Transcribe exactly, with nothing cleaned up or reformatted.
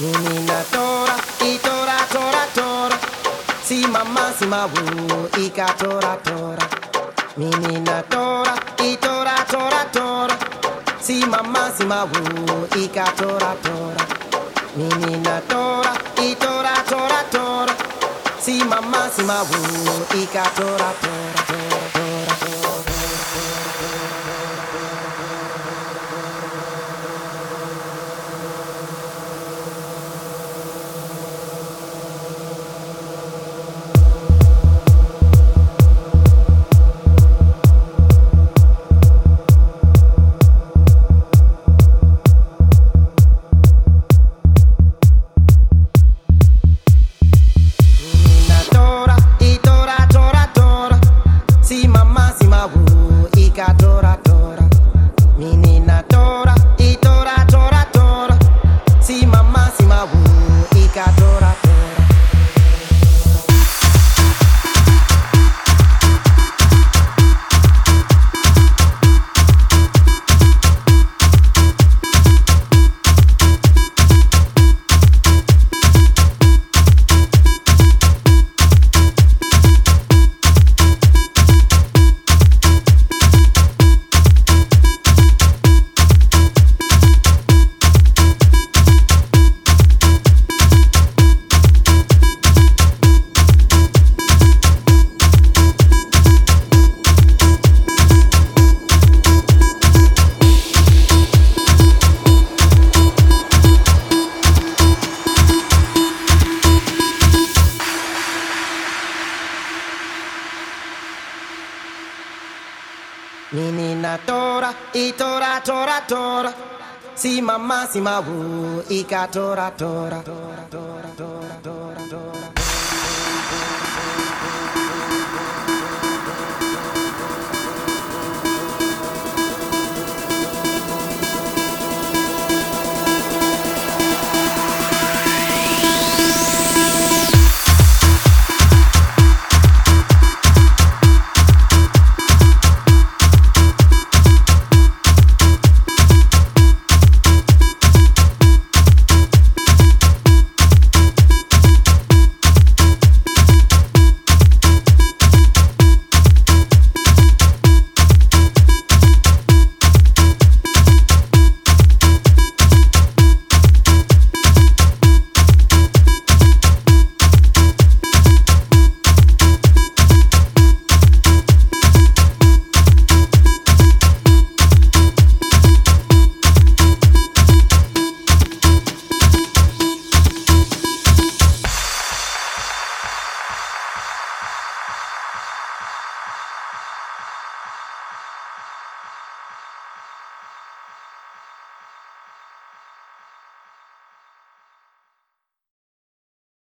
Menina tora, e tora, tora, tora. Si mamma si ma wu, ika tora, tora. Menina tora, e tora, tora, tora. Si mamma si ma wu, ika tora, tora. Menina tora, e tora, tora, tora. Si mamma si ma wu, ika tora, tora, tora, tora, tora. Menina tora, e tora, tora, tora. Si mamma si ma wu, ika tora, tora, tora, tora, tora, tora, tora.